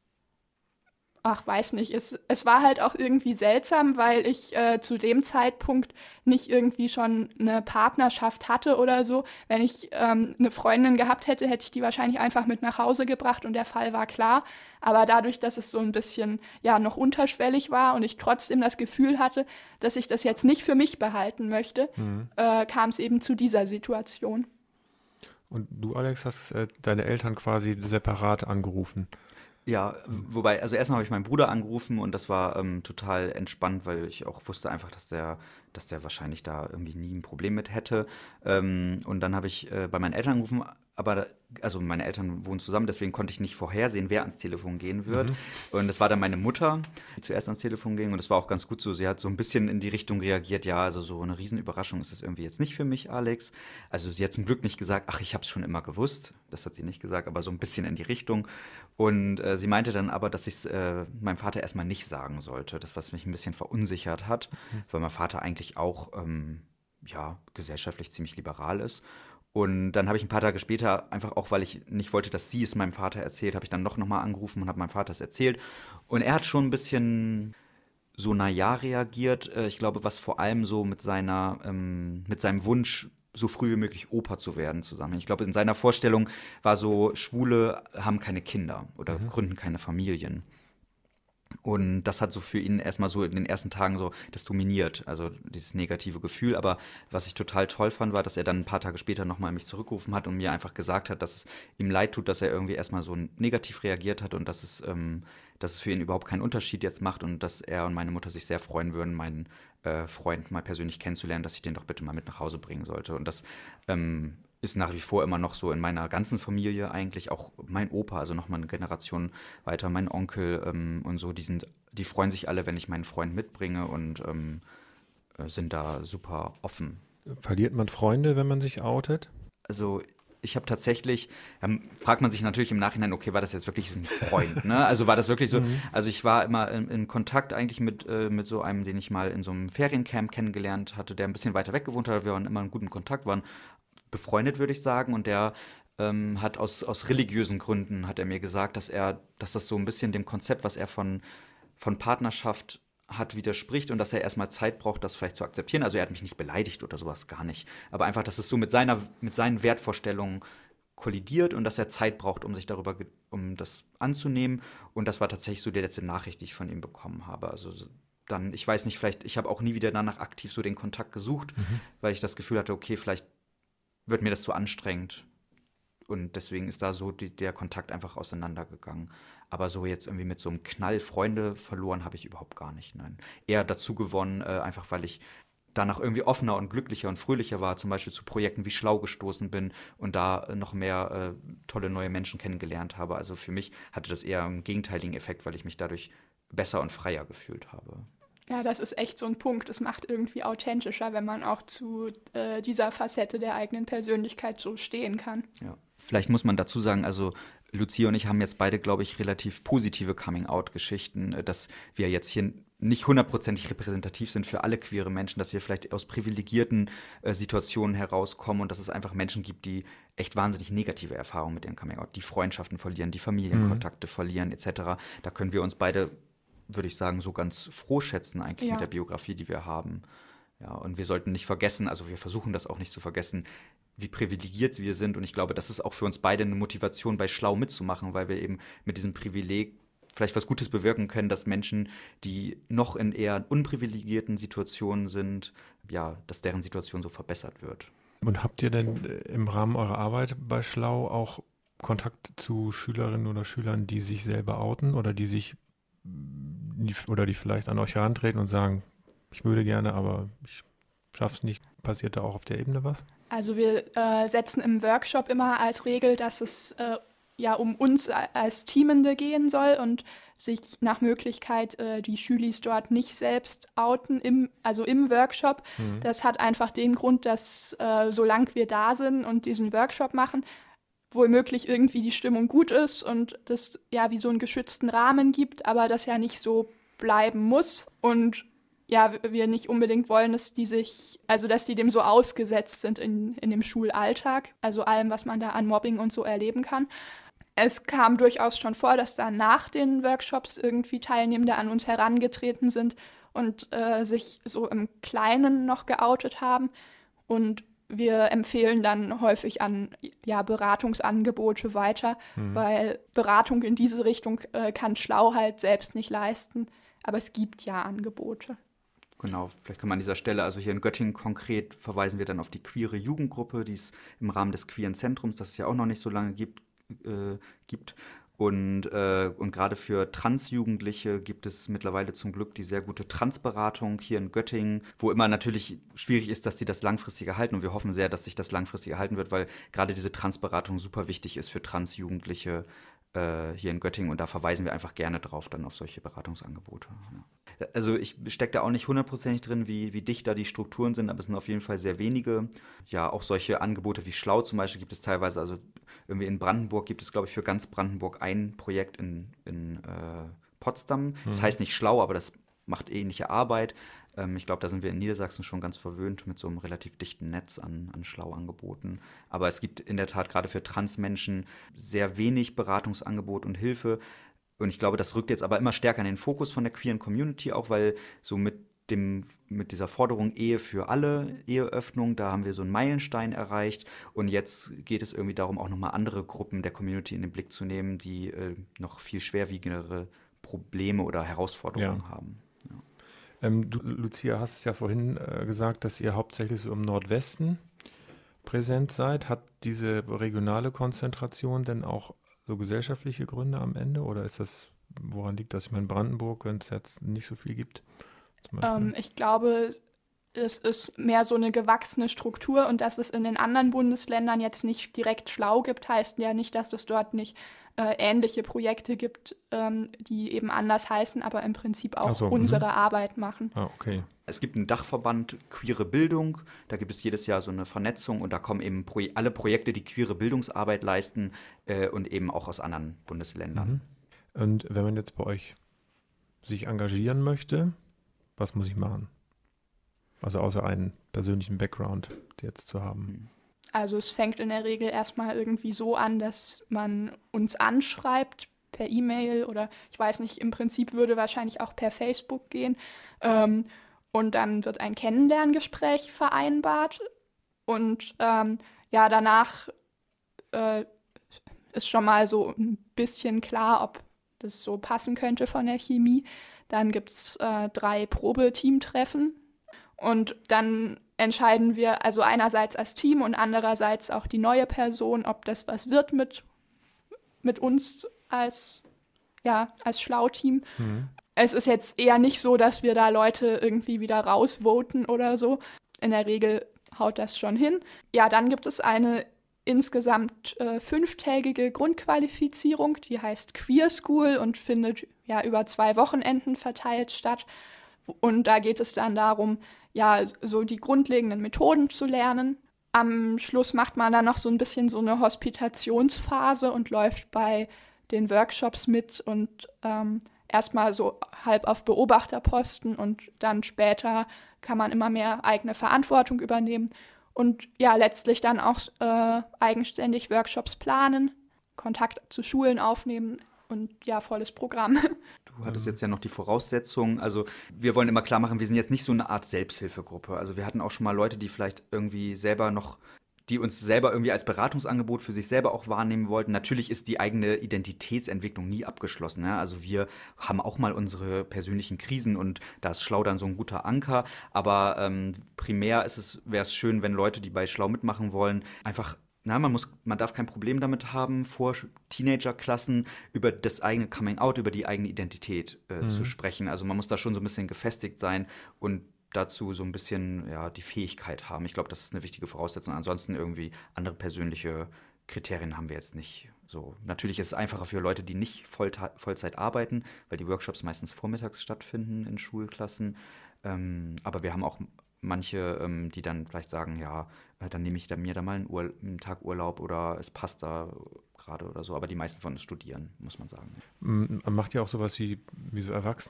weiß nicht, es war halt auch irgendwie seltsam, weil ich zu dem Zeitpunkt nicht irgendwie schon eine Partnerschaft hatte oder so. Wenn ich eine Freundin gehabt hätte, hätte ich die wahrscheinlich einfach mit nach Hause gebracht und der Fall war klar. Aber dadurch, dass es so ein bisschen noch unterschwellig war und ich trotzdem das Gefühl hatte, dass ich das jetzt nicht für mich behalten möchte, kam es eben zu dieser Situation.
Und du, Alex, hast deine Eltern quasi separat angerufen.
Ja, wobei, also erstmal habe ich meinen Bruder angerufen und das war total entspannt, weil ich auch wusste einfach, dass der wahrscheinlich da irgendwie nie ein Problem mit hätte. Und dann habe ich bei meinen Eltern angerufen, aber also meine Eltern wohnen zusammen, deswegen konnte ich nicht vorhersehen, wer ans Telefon gehen wird. Und das war dann meine Mutter, die zuerst ans Telefon ging und das war auch ganz gut so. Sie hat so ein bisschen in die Richtung reagiert, ja, also so eine Riesenüberraschung ist das irgendwie jetzt nicht für mich, Alex. Also sie hat zum Glück nicht gesagt, ach, ich habe es schon immer gewusst. Das hat sie nicht gesagt, aber so ein bisschen in die Richtung. Und sie meinte dann aber, dass ich es meinem Vater erstmal nicht sagen sollte. Das, was mich ein bisschen verunsichert hat, weil mein Vater eigentlich auch gesellschaftlich ziemlich liberal ist. Und dann habe ich ein paar Tage später, einfach auch, weil ich nicht wollte, dass sie es meinem Vater erzählt, habe ich dann noch mal angerufen und habe meinem Vater es erzählt. Und er hat schon ein bisschen so reagiert. Ich glaube, was vor allem so mit seinem Wunsch, so früh wie möglich Opa zu werden, zusammen. Ich glaube, in seiner Vorstellung war so, Schwule haben keine Kinder oder gründen keine Familien. Und das hat so für ihn erstmal so in den ersten Tagen so das dominiert, also dieses negative Gefühl. Aber was ich total toll fand, war, dass er dann ein paar Tage später nochmal mich zurückgerufen hat und mir einfach gesagt hat, dass es ihm leid tut, dass er irgendwie erstmal so negativ reagiert hat und dass es für ihn überhaupt keinen Unterschied jetzt macht und dass er und meine Mutter sich sehr freuen würden, meinen Freund mal persönlich kennenzulernen, dass ich den doch bitte mal mit nach Hause bringen sollte. Und das ist nach wie vor immer noch so in meiner ganzen Familie eigentlich, auch mein Opa, also nochmal eine Generation weiter, mein Onkel und so, die freuen sich alle, wenn ich meinen Freund mitbringe und sind da super offen.
Verliert man Freunde, wenn man sich outet?
Also ich habe tatsächlich, fragt man sich natürlich im Nachhinein, okay, war das jetzt wirklich so ein Freund, ne? Also war das wirklich so, also ich war immer in Kontakt eigentlich mit so einem, den ich mal in so einem Feriencamp kennengelernt hatte, der ein bisschen weiter weg gewohnt hat, wir waren immer in guten Kontakt, waren befreundet, würde ich sagen, und der hat aus religiösen Gründen, hat er mir gesagt, dass das so ein bisschen dem Konzept, was er von Partnerschaft hat, widerspricht und dass er erstmal Zeit braucht, das vielleicht zu akzeptieren. Also er hat mich nicht beleidigt oder sowas, gar nicht. Aber einfach, dass es so mit seinen Wertvorstellungen kollidiert und dass er Zeit braucht, um das anzunehmen. Und das war tatsächlich so die letzte Nachricht, die ich von ihm bekommen habe. Also dann, ich weiß nicht, vielleicht, ich habe auch nie wieder danach aktiv so den Kontakt gesucht, weil ich das Gefühl hatte, okay, vielleicht wird mir das zu anstrengend. Und deswegen ist da so der Kontakt einfach auseinandergegangen. Aber so jetzt irgendwie mit so einem Knall Freunde verloren habe ich überhaupt gar nicht. Nein. Eher dazu gewonnen, einfach weil ich danach irgendwie offener und glücklicher und fröhlicher war, zum Beispiel zu Projekten wie Schlau gestoßen bin und da noch mehr tolle neue Menschen kennengelernt habe. Also für mich hatte das eher einen gegenteiligen Effekt, weil ich mich dadurch besser und freier gefühlt habe.
Ja, das ist echt so ein Punkt. Es macht irgendwie authentischer, wenn man auch zu dieser Facette der eigenen Persönlichkeit so stehen kann.
Ja. Vielleicht muss man dazu sagen, also Lucia und ich haben jetzt beide, glaube ich, relativ positive Coming-out-Geschichten, dass wir jetzt hier nicht 100% repräsentativ sind für alle queere Menschen, dass wir vielleicht aus privilegierten Situationen herauskommen und dass es einfach Menschen gibt, die echt wahnsinnig negative Erfahrungen mit ihrem Coming-out, die Freundschaften verlieren, die Familienkontakte verlieren etc. Da können wir uns beide, würde ich sagen, so ganz froh schätzen eigentlich mit der Biografie, die wir haben. Ja, und wir sollten nicht vergessen, also wir versuchen das auch nicht zu vergessen, wie privilegiert wir sind. Und ich glaube, das ist auch für uns beide eine Motivation, bei Schlau mitzumachen, weil wir eben mit diesem Privileg vielleicht was Gutes bewirken können, dass Menschen, die noch in eher unprivilegierten Situationen sind, ja, dass deren Situation so verbessert wird.
Und habt ihr denn im Rahmen eurer Arbeit bei Schlau auch Kontakt zu Schülerinnen oder Schülern, die sich selber outen oder die vielleicht an euch herantreten und sagen, ich würde gerne, aber ich schaff's nicht? Passiert da auch auf der Ebene was?
Also wir setzen im Workshop immer als Regel, dass es um uns als Teamende gehen soll und sich nach Möglichkeit die Schülis dort nicht selbst outen, im Workshop. Das hat einfach den Grund, dass solange wir da sind und diesen Workshop machen, wohl möglich irgendwie die Stimmung gut ist und das ja wie so einen geschützten Rahmen gibt, aber das ja nicht so bleiben muss. Und ja, wir nicht unbedingt wollen, dass die dem so ausgesetzt sind in dem Schulalltag, also allem, was man da an Mobbing und so erleben kann. Es kam durchaus schon vor, dass dann nach den Workshops irgendwie Teilnehmende an uns herangetreten sind und sich so im Kleinen noch geoutet haben. Und wir empfehlen dann häufig an Beratungsangebote weiter, weil Beratung in diese Richtung kann Schlau halt selbst nicht leisten. Aber es gibt ja Angebote.
Genau, vielleicht kann man an dieser Stelle, also hier in Göttingen konkret, verweisen wir dann auf die queere Jugendgruppe, die es im Rahmen des queeren Zentrums, das es ja auch noch nicht so lange gibt. Und gerade für Transjugendliche gibt es mittlerweile zum Glück die sehr gute Transberatung hier in Göttingen, wo immer natürlich schwierig ist, dass sie das langfristig erhalten. Und wir hoffen sehr, dass sich das langfristig erhalten wird, weil gerade diese Transberatung super wichtig ist für Transjugendliche hier in Göttingen. Und da verweisen wir einfach gerne drauf, dann auf solche Beratungsangebote. Ja. Also ich stecke da auch nicht hundertprozentig drin, wie dicht da die Strukturen sind, aber es sind auf jeden Fall sehr wenige. Ja, auch solche Angebote wie Schlau zum Beispiel gibt es teilweise, also irgendwie in Brandenburg gibt es, glaube ich, für ganz Brandenburg ein Projekt in Potsdam. Das heißt nicht Schlau, aber das macht ähnliche Arbeit. Ich glaube, da sind wir in Niedersachsen schon ganz verwöhnt mit so einem relativ dichten Netz an Schlau-Angeboten. Aber es gibt in der Tat gerade für Transmenschen sehr wenig Beratungsangebot und Hilfe. Und ich glaube, das rückt jetzt aber immer stärker in den Fokus von der queeren Community, auch weil so mit dieser Forderung Ehe für alle, Eheöffnung, da haben wir so einen Meilenstein erreicht. Und jetzt geht es irgendwie darum, auch nochmal andere Gruppen der Community in den Blick zu nehmen, die noch viel schwerwiegendere Probleme oder Herausforderungen haben. Ja.
Du, Lucia, hast es ja vorhin gesagt, dass ihr hauptsächlich so im Nordwesten präsent seid. Hat diese regionale Konzentration denn auch so gesellschaftliche Gründe am Ende? Oder woran liegt das? Ich meine, Brandenburg, wenn es jetzt nicht so viel gibt.
Ich glaube, es ist mehr so eine gewachsene Struktur und dass es in den anderen Bundesländern jetzt nicht direkt Schlau gibt, heißt ja nicht, dass es dort nicht ähnliche Projekte gibt, die eben anders heißen, aber im Prinzip auch unsere Arbeit machen.
Ah, okay.
Es gibt einen Dachverband Queere Bildung, da gibt es jedes Jahr so eine Vernetzung und da kommen eben alle Projekte, die queere Bildungsarbeit leisten und eben auch aus anderen Bundesländern.
Und wenn man jetzt bei euch sich engagieren möchte, was muss ich machen? Also außer einen persönlichen Background jetzt zu haben.
Also es fängt in der Regel erstmal irgendwie so an, dass man uns anschreibt per E-Mail oder ich weiß nicht, im Prinzip würde wahrscheinlich auch per Facebook gehen. Und dann wird ein Kennenlerngespräch vereinbart und danach ist schon mal so ein bisschen klar, ob das so passen könnte von der Chemie. Dann gibt es 3 Probeteamtreffen und dann entscheiden wir, also einerseits als Team und andererseits auch die neue Person, ob das was wird mit uns als Schlau-Team. Es ist jetzt eher nicht so, dass wir da Leute irgendwie wieder rausvoten oder so. In der Regel haut das schon hin. Ja, dann gibt es eine insgesamt 5-tägige Grundqualifizierung, die heißt Queer School und findet über 2 Wochenenden verteilt statt. Und da geht es dann darum, so die grundlegenden Methoden zu lernen. Am Schluss macht man dann noch so ein bisschen so eine Hospitationsphase und läuft bei den Workshops mit und erstmal so halb auf Beobachterposten und dann später kann man immer mehr eigene Verantwortung übernehmen. Und letztlich dann auch eigenständig Workshops planen, Kontakt zu Schulen aufnehmen und volles Programm.
Du hattest jetzt ja noch die Voraussetzungen. Also wir wollen immer klar machen, wir sind jetzt nicht so eine Art Selbsthilfegruppe. Also wir hatten auch schon mal Leute, die vielleicht irgendwie selber noch die uns selber irgendwie als Beratungsangebot für sich selber auch wahrnehmen wollten. Natürlich ist die eigene Identitätsentwicklung nie abgeschlossen. Ja? Also wir haben auch mal unsere persönlichen Krisen und da ist Schlau dann so ein guter Anker. Aber primär wäre es schön, wenn Leute, die bei Schlau mitmachen wollen, einfach man darf kein Problem damit haben, vor Teenagerklassen über das eigene Coming-out, über die eigene Identität zu sprechen. Also man muss da schon so ein bisschen gefestigt sein und dazu so ein bisschen die Fähigkeit haben. Ich glaube, das ist eine wichtige Voraussetzung. Ansonsten irgendwie andere persönliche Kriterien haben wir jetzt nicht. So, natürlich ist es einfacher für Leute, die nicht Vollzeit arbeiten, weil die Workshops meistens vormittags stattfinden in Schulklassen. Aber wir haben auch manche, die dann vielleicht sagen, dann nehme ich mir da mal einen Tag Urlaub oder es passt da gerade oder so. Aber die meisten von uns studieren, muss man sagen.
Macht ihr auch sowas wie so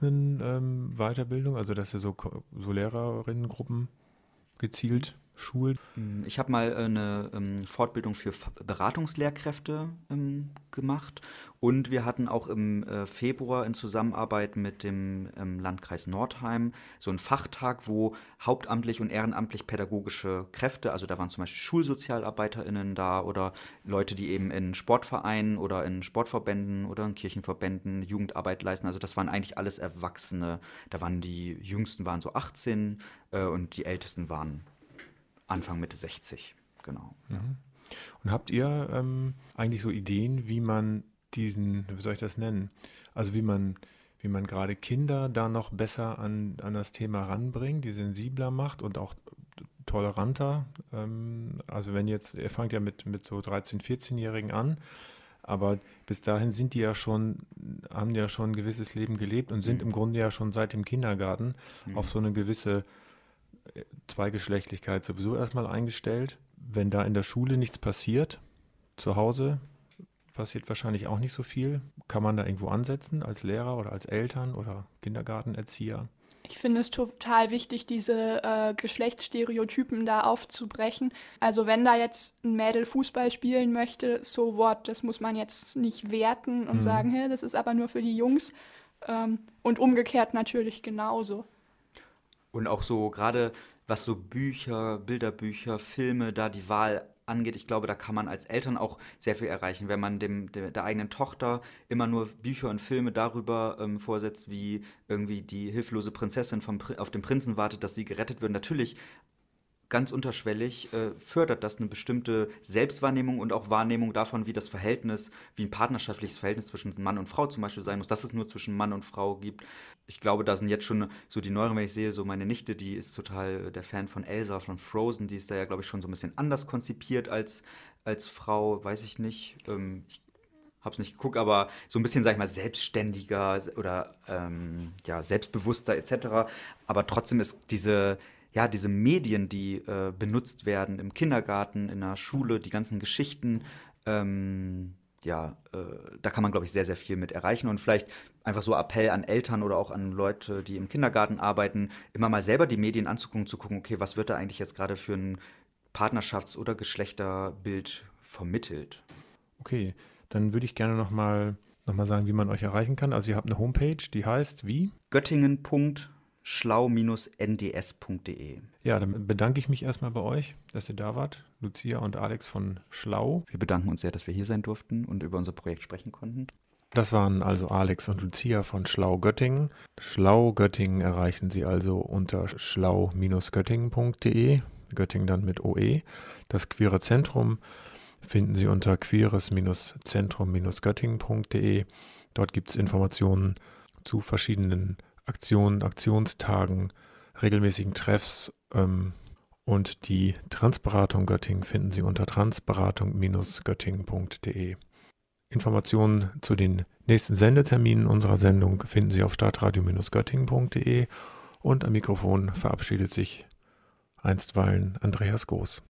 Erwachsenen-Weiterbildung? Also dass ihr so Lehrerinnengruppen gezielt schult?
Ich habe mal eine Fortbildung für Beratungslehrkräfte gemacht und wir hatten auch im Februar in Zusammenarbeit mit dem Landkreis Nordheim so einen Fachtag, wo hauptamtlich und ehrenamtlich pädagogische Kräfte, also da waren zum Beispiel SchulsozialarbeiterInnen da oder Leute, die eben in Sportvereinen oder in Sportverbänden oder in Kirchenverbänden Jugendarbeit leisten. Also das waren eigentlich alles Erwachsene. Die Jüngsten waren so 18 und die Ältesten waren Anfang, Mitte 60, genau. Ja.
Und habt ihr eigentlich so Ideen, wie man wie soll ich das nennen? Also wie man gerade Kinder da noch besser an das Thema ranbringt, die sensibler macht und auch toleranter? Also ihr fangt ja mit so 13-, 14-Jährigen an, aber bis dahin haben die ja schon ein gewisses Leben gelebt und sind im Grunde ja schon seit dem Kindergarten auf so eine gewisse Zweigeschlechtlichkeit sowieso erstmal eingestellt. Wenn da in der Schule nichts passiert, zu Hause passiert wahrscheinlich auch nicht so viel. Kann man da irgendwo ansetzen als Lehrer oder als Eltern oder Kindergartenerzieher?
Ich finde es total wichtig, diese Geschlechtsstereotypen da aufzubrechen. Also wenn da jetzt ein Mädel Fußball spielen möchte, so what, das muss man jetzt nicht werten und sagen, hey, das ist aber nur für die Jungs. Und umgekehrt natürlich genauso.
Und auch so gerade, was so Bücher, Bilderbücher, Filme, da die Wahl angeht, ich glaube, da kann man als Eltern auch sehr viel erreichen, wenn man der eigenen Tochter immer nur Bücher und Filme darüber vorsetzt, wie irgendwie die hilflose Prinzessin auf den Prinzen wartet, dass sie gerettet wird. Natürlich ganz unterschwellig fördert das eine bestimmte Selbstwahrnehmung und auch Wahrnehmung davon, wie ein partnerschaftliches Verhältnis zwischen Mann und Frau zum Beispiel sein muss, dass es nur zwischen Mann und Frau gibt. Ich glaube, da sind jetzt schon so die Neueren, wenn ich sehe, so meine Nichte, die ist total der Fan von Elsa, von Frozen, die ist da ja, glaube ich, schon so ein bisschen anders konzipiert als Frau, weiß ich nicht. Ich hab's nicht geguckt, aber so ein bisschen, sag ich mal, selbstständiger oder selbstbewusster etc. Aber trotzdem ist diese Medien, die benutzt werden im Kindergarten, in der Schule, die ganzen Geschichten, da kann man, glaube ich, sehr, sehr viel mit erreichen. Und vielleicht einfach so Appell an Eltern oder auch an Leute, die im Kindergarten arbeiten, immer mal selber die Medien anzugucken, zu gucken, okay, was wird da eigentlich jetzt gerade für ein Partnerschafts- oder Geschlechterbild vermittelt?
Okay, dann würde ich gerne noch mal sagen, wie man euch erreichen kann. Also ihr habt eine Homepage, die heißt wie?
Göttingen.schlau-nds.de.
Ja, dann bedanke ich mich erstmal bei euch, dass ihr da wart, Lucia und Alex von Schlau.
Wir bedanken uns sehr, dass wir hier sein durften und über unser Projekt sprechen konnten.
Das waren also Alex und Lucia von Schlau Göttingen. Schlau Göttingen erreichen Sie also unter schlau-göttingen.de, Göttingen dann mit OE. Das Queere Zentrum finden Sie unter queeres-zentrum-göttingen.de. Dort gibt es Informationen zu verschiedenen Aktionen, Aktionstagen, regelmäßigen Treffs und die Transberatung Göttingen finden Sie unter transberatung-göttingen.de. Informationen zu den nächsten Sendeterminen unserer Sendung finden Sie auf startradio-göttingen.de und am Mikrofon verabschiedet sich einstweilen Andreas Goos.